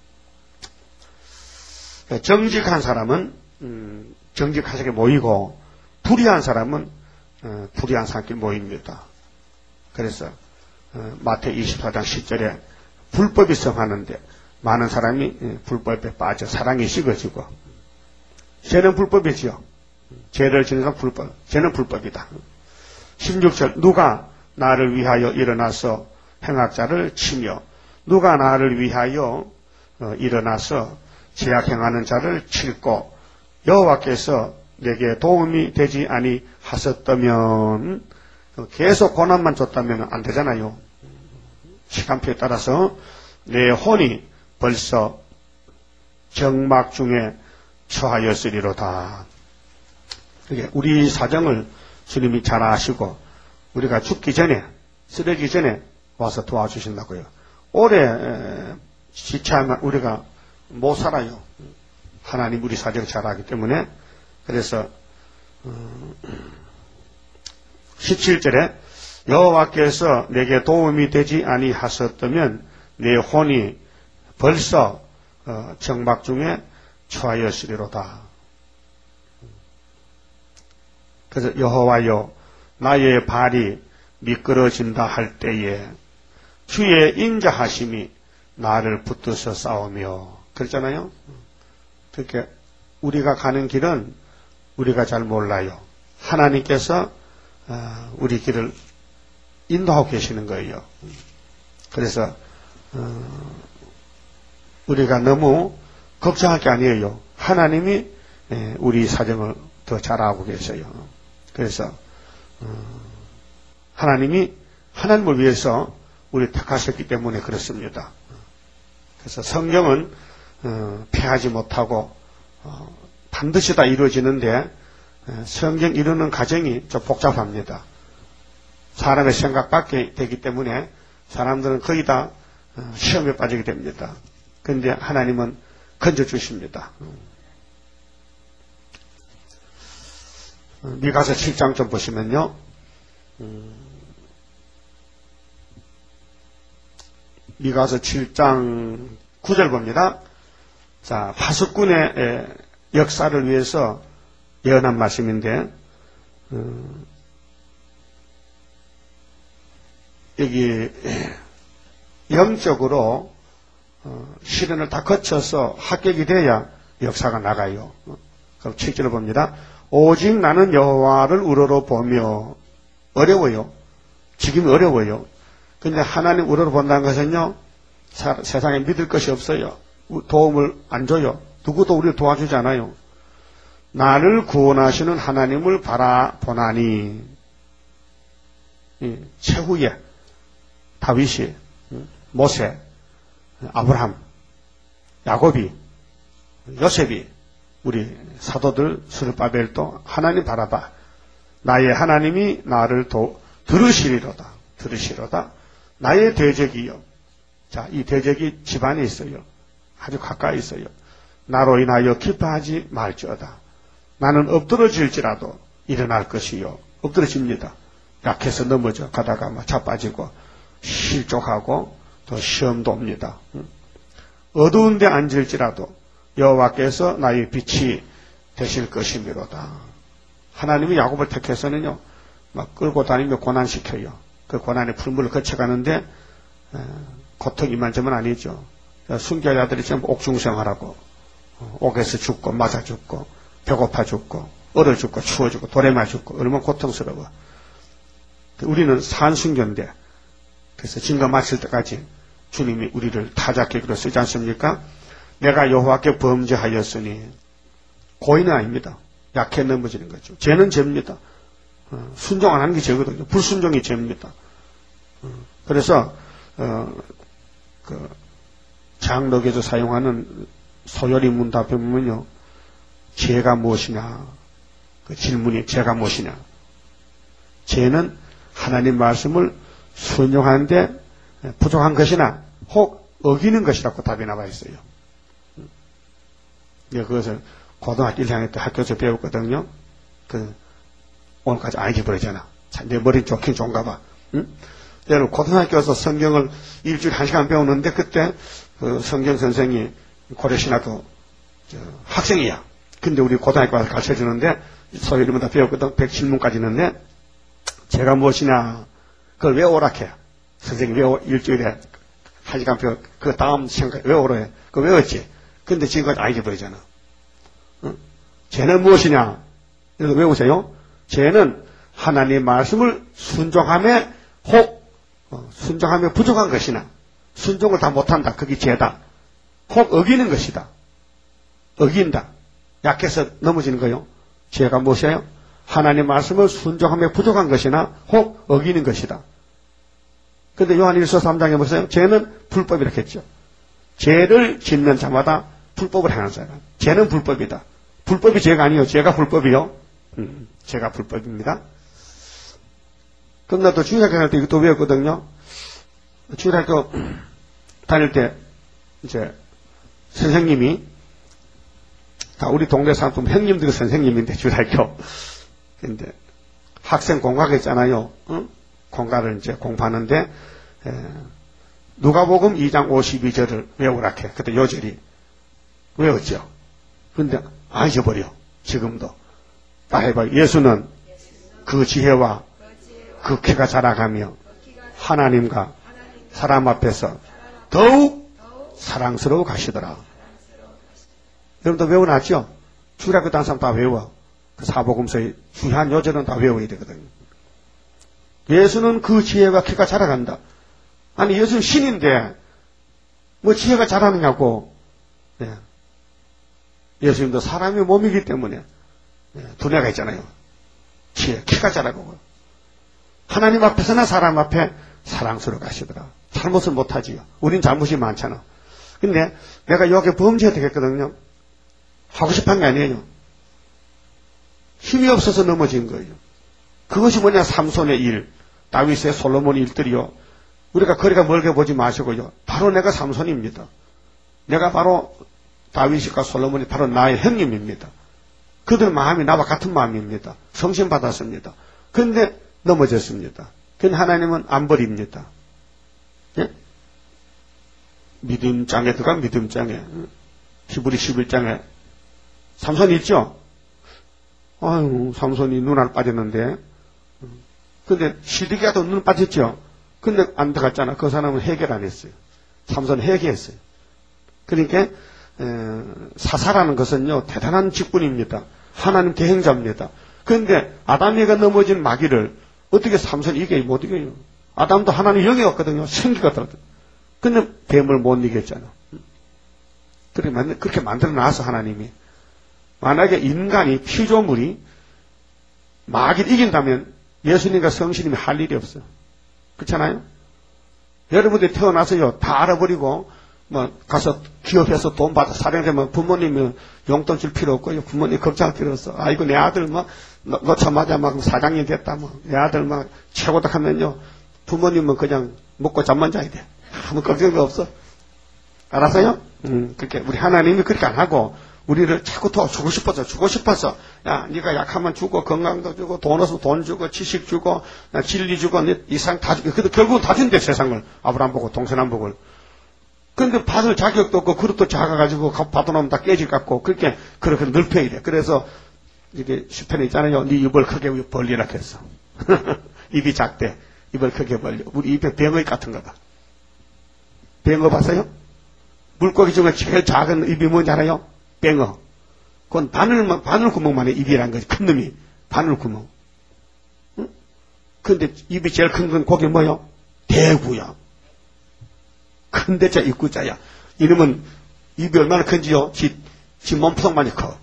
정직한 사람은 정직하게 모이고 불의한 사람은 불의한 사람끼리 모입니다. 그래서 마태 24장 10절에 불법이 성하는데 많은 사람이 불법에 빠져 사랑이 식어지고, 죄는 불법이지요. 죄를 지는 사람 불법, 죄는 불법이다. 16절, 누가 나를 위하여 일어나서 행악자를 치며 누가 나를 위하여 일어나서 죄악 행하는 자를 칠고 여호와께서 내게 도움이 되지 아니하셨다면, 계속 고난만 줬다면 안 되잖아요. 시간표에 따라서 내 혼이 벌써 정막 중에 처하였으리로다. 그게 우리 사정을 주님이 잘 아시고 우리가 죽기 전에, 쓰러지기 전에 와서 도와주신다고요. 오래 지체하면 우리가 못 살아요. 하나님 우리 사정 잘 알기 때문에. 그래서 17절에 여호와께서 내게 도움이 되지 아니하셨다면 내 혼이 벌써 정막 중에 처하였으리로다. 그래서 여호와여 나의 발이 미끄러진다 할 때에 주의 인자하심이 나를 붙들어서 싸우며, 그랬잖아요. 그렇게 우리가 가는 길은 우리가 잘 몰라요. 하나님께서 우리 길을 인도하고 계시는 거예요. 그래서 우리가 너무 걱정할 게 아니에요. 하나님이 우리 사정을 더 잘 알고 계셔요. 그래서 하나님이 하나님을 위해서 우리 택하셨기 때문에 그렇습니다. 그래서 성경은 패하지 못하고 반드시 다 이루어지는데 성경 이루는 과정이 좀 복잡합니다. 사람의 생각 밖에 되기 때문에 사람들은 거의 다 시험에 빠지게 됩니다. 그런데 하나님은 건져주십니다. 미가서 7장 좀 보시면요. 미가서 7장 9절 봅니다. 자, 파수꾼의 역사를 위해서 예언한 말씀인데, 여기 영적으로 시련을 다 거쳐서 합격이 돼야 역사가 나가요. 그럼 7절을 봅니다. 오직 나는 여호와를 우러러보며, 어려워요. 지금 어려워요. 근데 하나님 우러러본다는 것은요, 세상에 믿을 것이 없어요. 도움을 안 줘요. 누구도 우리를 도와주지 않아요. 나를 구원하시는 하나님을 바라보나니, 최후에 다윗이, 모세, 아브라함, 야곱이, 요셉이, 우리 사도들, 스룹바벨도 하나님 바라봐. 나의 하나님이 나를 들으시리로다. 들으시로다. 나의 대적이요. 자, 이 대적이 집안에 있어요. 아주 가까이 있어요. 나로 인하여 기뻐하지 말지어다. 나는 엎드러질지라도 일어날 것이요. 엎드러집니다. 약해서 넘어져 가다가 막 자빠지고 실족하고 또 시험도 옵니다. 어두운 데 앉을지라도 여호와께서 나의 빛이 되실 것이미로다. 하나님이 야곱을 택해서는요, 막 끌고 다니며 고난시켜요. 그 고난의 풀물을 거쳐가는데 고통 이만저만 아니죠. 순교자들이 전부 옥중생활하고 옥에서 죽고 맞아 죽고 배고파 죽고 얼어 죽고 추워 죽고 돌에 맞아 죽고 얼마나 고통스러워. 우리는 산순교인데, 그래서 진가 마칠 때까지 주님이 우리를 타작객으로 쓰지 않습니까? 내가 여호와께 범죄하였으니, 고의는 아닙니다. 약해 넘어지는 거죠. 죄는 죄입니다. 순종 안 하는 게 죄거든요. 불순종이 죄입니다. 그래서 장로교에서 사용하는 소요리 문답에 보면요, 죄가 무엇이냐, 그 질문이 죄가 무엇이냐. 죄는 하나님 말씀을 순종하는데 부족한 것이나 혹 어기는 것이라고 답이 나와 있어요. 그것을 고등학교 1학년 때 학교에서 배웠거든요. 오늘까지 안 잊어버리잖아. 내 머리 좋긴 좋은가 봐. 응? 여러분, 고등학교에서 성경을 일주일에 1시간 배우는데, 그때 성경 선생이 고려신학교 학생이야. 근데 우리 고등학교 가서 가르쳐 주는데, 소위 이러면 다 배웠거든. 107문까지 있는데, 죄가 무엇이냐, 그걸 왜 오락해? 선생님 외워, 일주일에 1시간 그 다음 시간 외우라 해. 그거 외웠지. 근데 지금까지 안 잊어버리잖아. 응? 죄는 무엇이냐? 이거 외우세요. 죄는 하나님의 말씀을 순종함에 순종함에 부족한 것이나 순종을 다 못한다. 그게 죄다. 혹 어기는 것이다. 어긴다. 약해서 넘어지는 거요. 죄가 무엇이에요? 하나님의 말씀을 순종함에 부족한 것이나 혹 어기는 것이다. 근데 요한일서 3장에 보세요. 죄는 불법이라고 했죠. 죄를 짓는 자마다 불법을 행하는 사람. 죄는 불법이다. 불법이 죄가 아니에요. 죄가 불법이요. 죄가 불법입니다. 그럼 나도 중학교 다닐 때 이것도 외웠거든요. 중학교 다닐 때 이제 선생님이 다 우리 동네 사람 형님들이 선생님인데 중학교. 근데 학생 공과가 있잖아요. 응? 공과를 이제 공부하는데 누가복음 2장 52절을 외우라 해. 그때 요절이 외웠죠. 근데 안 잊어버려. 지금도. 다 해봐요. 예수는 그 지혜와 그 키가 자라가며 하나님과 사람 앞에서 더욱 사랑스러워 가시더라. 여러분도 외워놨죠? 주일학교 다니는 사람 다 외워. 그 사복음서의 중요한 요절은 다 외워야 되거든요. 예수는 그 지혜와 키가 자라간다. 아니 예수는 신인데 뭐 지혜가 자라느냐고. 네. 예수님도 사람의 몸이기 때문에 두뇌가 있잖아요. 지혜, 키가 자라고. 하나님 앞에서나 사람 앞에 사랑스러워 가시더라. 잘못을 못하지요. 우린 잘못이 많잖아. 근데 내가 여기 범죄가 되겠거든요. 하고 싶은 게 아니에요. 힘이 없어서 넘어진 거예요. 그것이 뭐냐? 삼손의 일, 다윗의 솔로몬의 일들이요. 우리가 거리가 멀게 보지 마시고요. 바로 내가 삼손입니다. 내가 바로 다윗과 솔로몬이 바로 나의 형님입니다. 그들 마음이 나와 같은 마음입니다. 성신 받았습니다. 그런데 넘어졌습니다. 그런데 하나님은 안 버립니다. 예? 믿음장에 들어가 믿음장에. 히브리 11장에 삼손이 있죠? 아유, 삼손이 눈 안 빠졌는데. 근데 시드기야도 눈 빠졌죠? 근데 안 들어갔잖아. 그 사람은 해결 안 했어요. 삼손 해결했어요. 그러니까 사사라는 것은요 대단한 직분입니다. 하나님 대행자입니다. 그런데 아담이가 넘어진 마귀를 어떻게 삼손이 이겨 못 이겨요. 아담도 하나님 영이었거든요. 생기가 들었거든요. 근데 뱀을 못 이겼잖아. 그렇게 만들어놔서 하나님이 만약에 인간이 피조물이 마귀를 이긴다면 예수님과 성신님이 할 일이 없어요. 그렇잖아요? 여러분들이 태어나서요 다 알아버리고 뭐 가서 기업해서 돈 받아 사령되면 부모님이 용돈 줄 필요 없고요. 부모님 걱정할 필요 없어. 아이고 내 아들 뭐 놓자마자 막 사장님 됐다 뭐 내 아들 막 최고다 하면요 부모님은 그냥 먹고 잠만 자야 돼. 아무 걱정도 없어. 알았어요? 그렇게 우리 하나님이 그렇게 안 하고 우리를 자꾸 더 주고 싶어서 야 네가 약하면 주고 건강도 주고 돈 없으면 돈 주고 지식 주고 진리 주고 이상 다 주고 근데 결국은 다 준대 세상을 아브라함 보고 동생 안 보고 근데 받을 자격도 없고 그릇도 작아가지고 받아놓으면 다 깨질 것 같고 그렇게 넓혀야 돼. 그래서 이게 시편에 있잖아요. 네 입을 크게 벌리라 했어. 입이 작대. 입을 크게 벌려. 우리 입에 뱅어 같은 거다. 뱅어 봤어요? 물고기 중에 제일 작은 입이 뭔지 알아요? 뱅어. 그건 바늘 구멍만 해. 입이란 거지. 큰 놈이. 바늘 구멍. 응? 근데 입이 제일 큰 건 고기 뭐요? 대구야. 큰 대자 입구자야. 이놈은 입이 얼마나 큰지요? 지 몸통만이 커.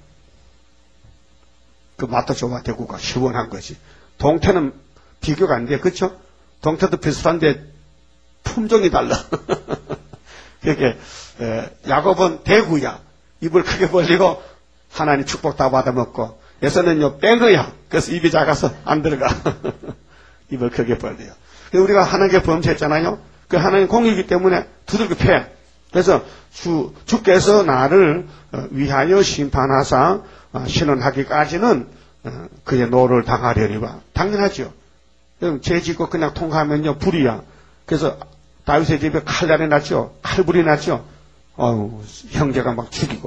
그 맛도 좋아. 대구가 시원한 거지. 동태는 비교가 안 돼. 그쵸? 동태도 비슷한데 품종이 달라. 그렇게 야곱은 대구야. 입을 크게 벌리고 하나님 축복 다 받아먹고 에서는요 뺑어야. 그래서 입이 작아서 안 들어가. 입을 크게 벌려요. 우리가 하나님께 범죄했잖아요. 그 하나님 공이기 때문에 두들겨 패. 그래서 주께서 나를 위하여 심판하사 신원하기까지는 그의 노를 당하려니와. 당연하죠. 죄 짓고 그냥 통과하면요 불이야. 그래서 다윗의 집에 칼날이 났죠. 칼불이 났죠. 형제가 막 죽이고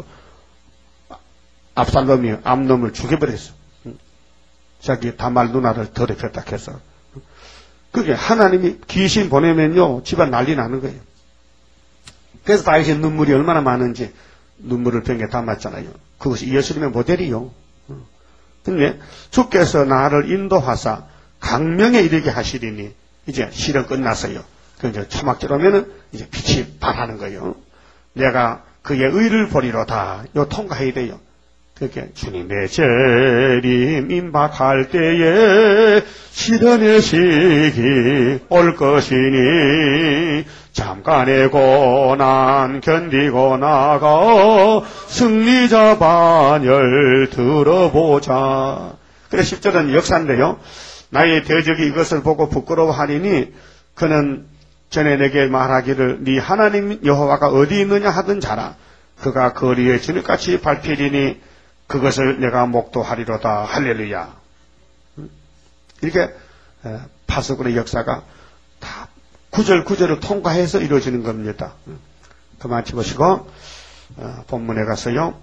압살롬이 암놈을 죽여버렸어. 자기 다말 누나를 더럽혔다 해서. 그게 하나님이 귀신 보내면요, 집안 난리 나는 거예요. 그래서 다윗의 눈물이 얼마나 많은지 눈물을 병에 담았잖아요. 그것이 예수님의 모델이요. 근데 주께서 나를 인도하사 강명에 이르게 하시리니 이제 실은 끝났어요. 그 이제 초막절 오면은 이제 빛이 발하는 거예요. 내가 그의 의를 보리로다. 요 통과해야 돼요. 그렇게 주님의 재림 임박할 때에 시련의 시기 올 것이니 잠깐의 고난 견디고 나가 승리자 반열 들어보자. 그래 10절은 역사인데요. 나의 대적이 이것을 보고 부끄러워하리니 그는 전에 내게 말하기를 네 하나님 여호와가 어디 있느냐 하던 자라. 그가 거리에 진흙같이 밟히리니 그것을 내가 목도하리로다. 할렐루야. 이렇게 파수꾼의 역사가 다 구절구절을 통과해서 이루어지는 겁니다. 그만 집으시고 본문에 가서요.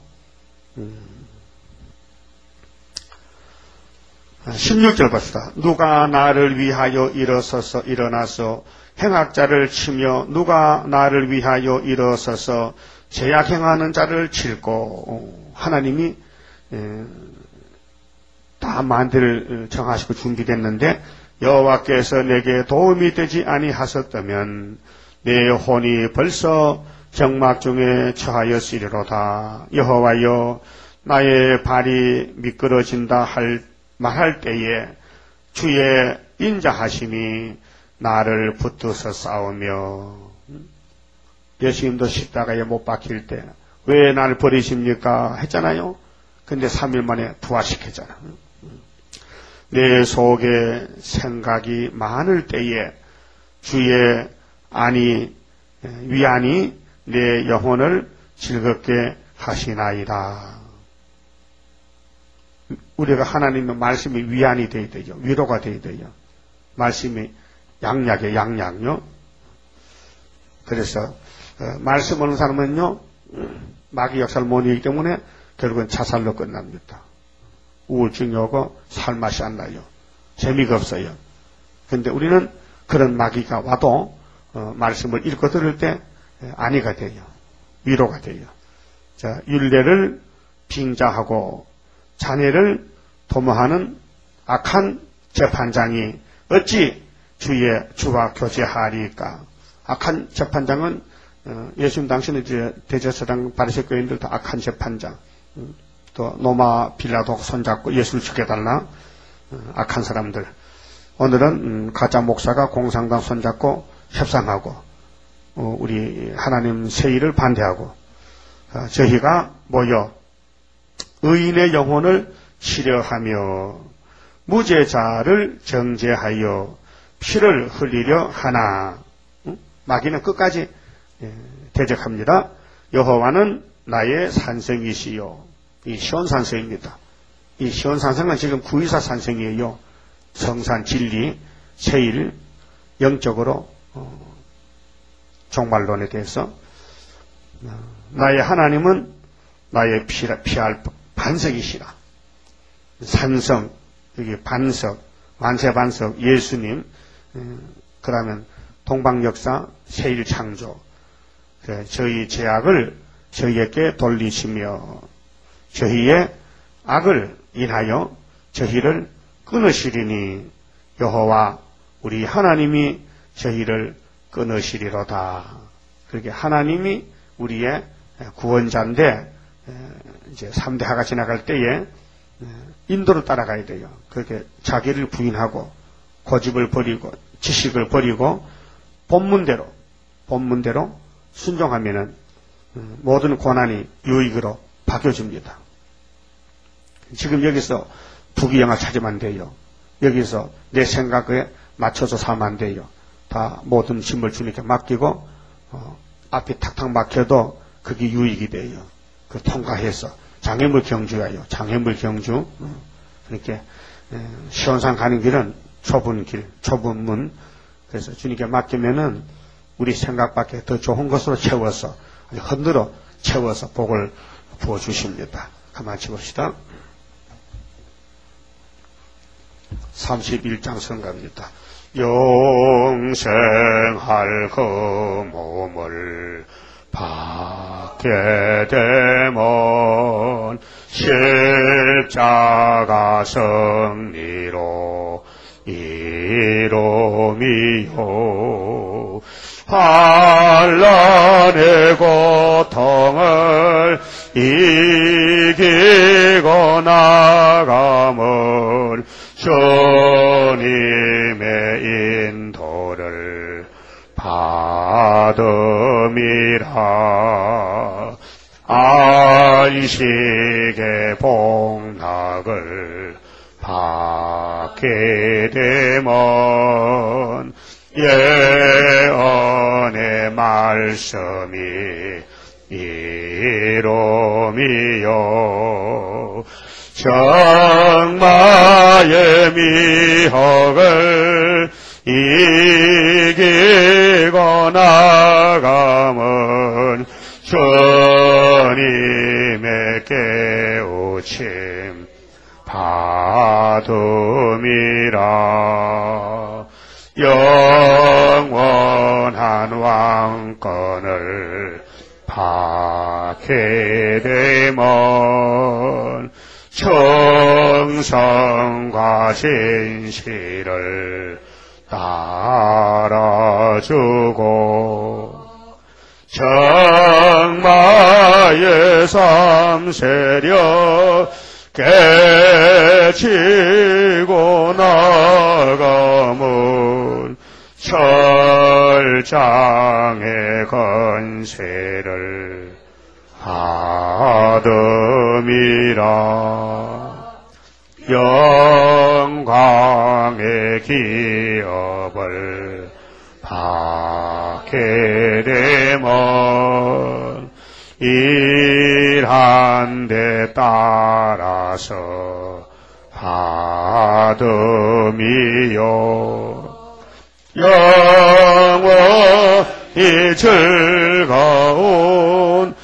16절 봅시다. 누가 나를 위하여 일어서서 일어나서 행악자를 치며 누가 나를 위하여 일어서서 죄악 행하는 자를 칠고 하나님이 다 만대를 정하시고 준비됐는데 여호와께서 내게 도움이 되지 아니하셨다면 내 혼이 벌써 정막 중에 처하였으리로다. 여호와여 나의 발이 미끄러진다 말할 때에 주의 인자하심이 나를 붙들어서 싸우며 예수님도 십자가에 못 박힐 때 왜 나를 버리십니까 했잖아요. 근데 3일 만에 부활시켰잖아. 내 속에 생각이 많을 때에 주의 위안이 내 영혼을 즐겁게 하시나이다. 우리가 하나님의 말씀이 위안이 되어야 되죠. 위로가 되어야 돼요. 말씀이 양약이에요. 양약요. 그래서 말씀 없는 사람은요 마귀 역사를 못 이기기 때문에 결국은 자살로 끝납니다. 우울증이 오고 살맛이 안 나요. 재미가 없어요. 그런데 우리는 그런 마귀가 와도 말씀을 읽고 들을 때 안위가 돼요. 위로가 돼요. 자, 율례를 빙자하고 자네를 도모하는 악한 재판장이 어찌 주와 교제하리까? 악한 재판장은 예수님 당신의 대제사장 바리새교인들 다 악한 재판장, 또 로마 빌라도 손잡고 예수를 죽여달라 악한 사람들. 오늘은 가짜 목사가 공산당 손잡고 협상하고 우리 하나님 세일을 반대하고 저희가 모여 의인의 영혼을 치려하며 무죄자를 정죄하여 피를 흘리려 하나. 마귀는 끝까지 대적합니다. 여호와는 나의 산성이시요. 이 시온산성입니다. 이 시온산성은 지금 구이사 산성이에요. 성산, 진리, 세일, 영적으로 종말론에 대해서 나의 하나님은 나의 피할 반석이시라. 산성, 여기 반석, 만세반석, 예수님, 그러면 동방역사, 세일창조, 저희 죄악을 저희에게 돌리시며 저희의 악을 인하여 저희를 끊으시리니 여호와 우리 하나님이 저희를 끊으시리로다. 그렇게 하나님이 우리의 구원자인데 이제 3대 하가 지나갈 때에 인도를 따라가야 돼요. 그렇게 자기를 부인하고 고집을 버리고 지식을 버리고 본문대로 순종하면은 모든 고난이 유익으로 바뀌어집니다. 지금 여기서 부귀영화 찾으면 안 돼요. 여기서 내 생각에 맞춰서 살면 안 돼요. 다 모든 짐을 주님께 맡기고 앞이 탁탁 막혀도 그게 유익이 돼요. 그 통과해서 장애물 경주예요. 장애물 경주. 그렇게 시온산 가는 길은 좁은 길, 좁은 문. 그래서 주님께 맡기면은 우리 생각밖에 더 좋은 것으로 채워서 흔들어 채워서 복을 부어 주십니다. 가만히 봅시다. 31장 성가입니다. 영생할 그 몸을 받게 되면 십자가 승리로 이루미요. 환난의 고통을 이기고 나가면 주님의 인도를 받음이라. 안식의 복락을 받게 되면 예언의 말씀이 이루미요. 정마의 미혹을 이기고 나가면 주님의 깨우침 받음이라. 영원한 왕권을 받게 되면 충성과 진실을 따라주고 정마의 삼세력 깨치고 나가면 철장의 건세를 받음이라. 영광의 기업을 받게 되면 일한 데 따라서 받음이요. 영원히 즐거운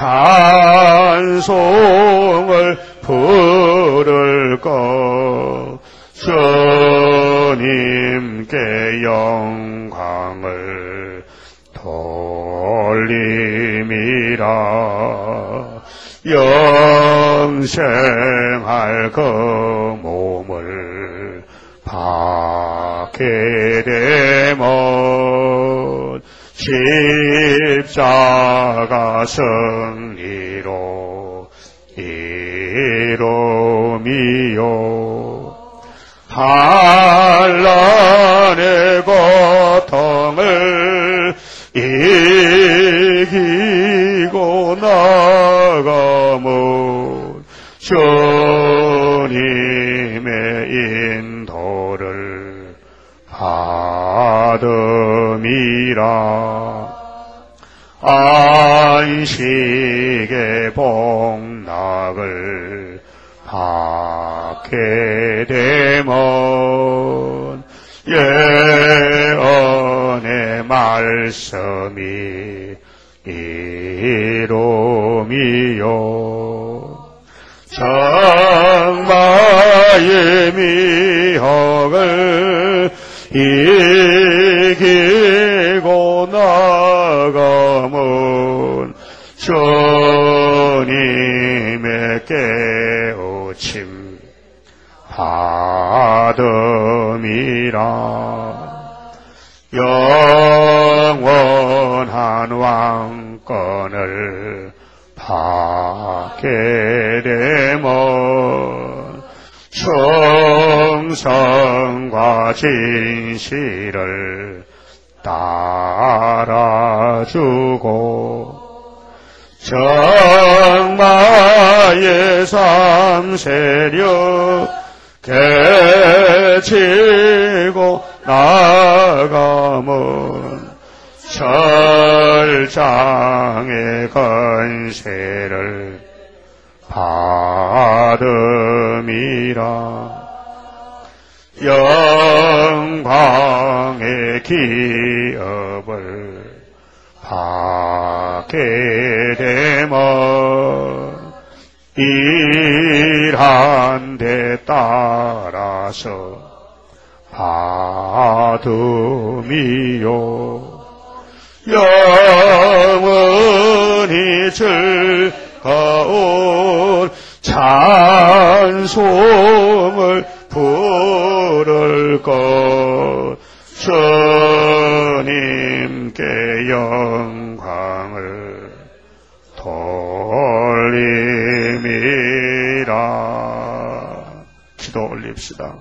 찬송을 부를 것. 주님께 영광을 돌림이라. 영생할 그 몸을 받게 되면 십자가 승리로 이루미요. 환난의 고통을 이기고 나가면 주님의 인도를 받음이라. 안식의 복락을 받게 되면 예언의 말씀이 이루미요. 정마의 미혹을 이기고 나가면 주님의 깨우침 받음이라. 영원한 왕권을 받게 되면 충성과 진실을 따라주고 정마의 삼세력 깨치고 나가면 철장의 건세를 받음이라. 영광의 기업을 받게 되면 일한 데 따라서 받음이요 영원히 즐거운 찬송을 부를 것 주님께 영광을 돌림이라. 기도 올립시다.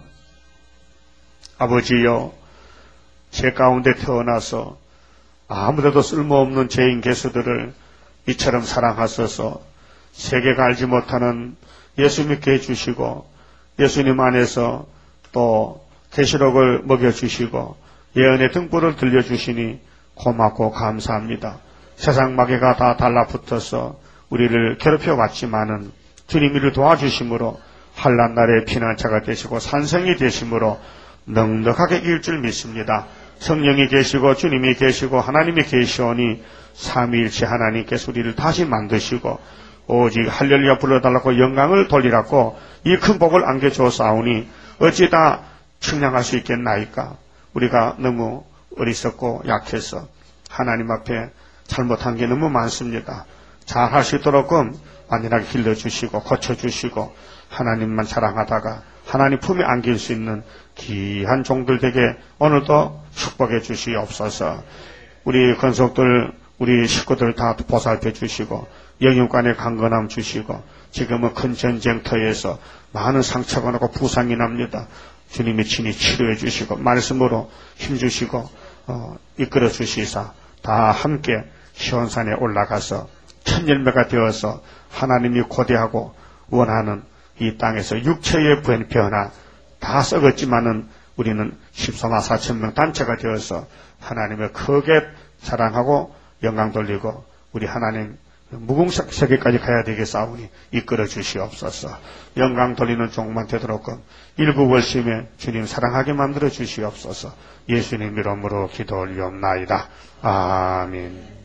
아버지여, 제 가운데 태어나서 아무데도 쓸모없는 죄인 개수들을 이처럼 사랑하셔서 세계가 알지 못하는 예수 믿게 해주시고 예수님 안에서 또 계시록을 먹여주시고 예언의 등불을 들려주시니 고맙고 감사합니다. 세상 마귀가 다 달라붙어서 우리를 괴롭혀왔지만은 주님이 이를 도와주심으로 환난날의 피난처가 되시고 산성이 되심으로 넉넉하게 이길 줄 믿습니다. 성령이 계시고 주님이 계시고 하나님이 계시오니 삼위일체 하나님께서 우리를 다시 만드시고 오직 할렐루야 불러달라고 영광을 돌리라고 이 큰 복을 안겨주었사오니 어찌 다 측량할 수 있겠나이까. 우리가 너무 어리석고 약해서 하나님 앞에 잘못한 게 너무 많습니다. 잘할 수 있도록 완전하게 길러주시고 고쳐주시고 하나님만 자랑하다가 하나님 품에 안길 수 있는 귀한 종들 되게 오늘도 축복해 주시옵소서. 우리 건속들 우리 식구들 다 보살펴 주시고 영육간에 강건함 주시고 지금은 큰 전쟁터에서 많은 상처가 나고 부상이 납니다. 주님이 친히 치료해 주시고 말씀으로 힘 주시고 이끌어 주시사 다 함께 시온산에 올라가서 첫 열매가 되어서 하나님이 고대하고 원하는 이 땅에서 육체의 변화 다 썩었지만은 우리는 14만 4천 명 단체가 되어서 하나님을 크게 사랑하고 영광 돌리고 우리 하나님 무궁석 세계까지 가야 되겠사오니 이끌어 주시옵소서. 영광 돌리는 종만 되도록 일부월심에 주님 사랑하게 만들어 주시옵소서. 예수님 이름으로 기도 올리옵나이다. 아멘.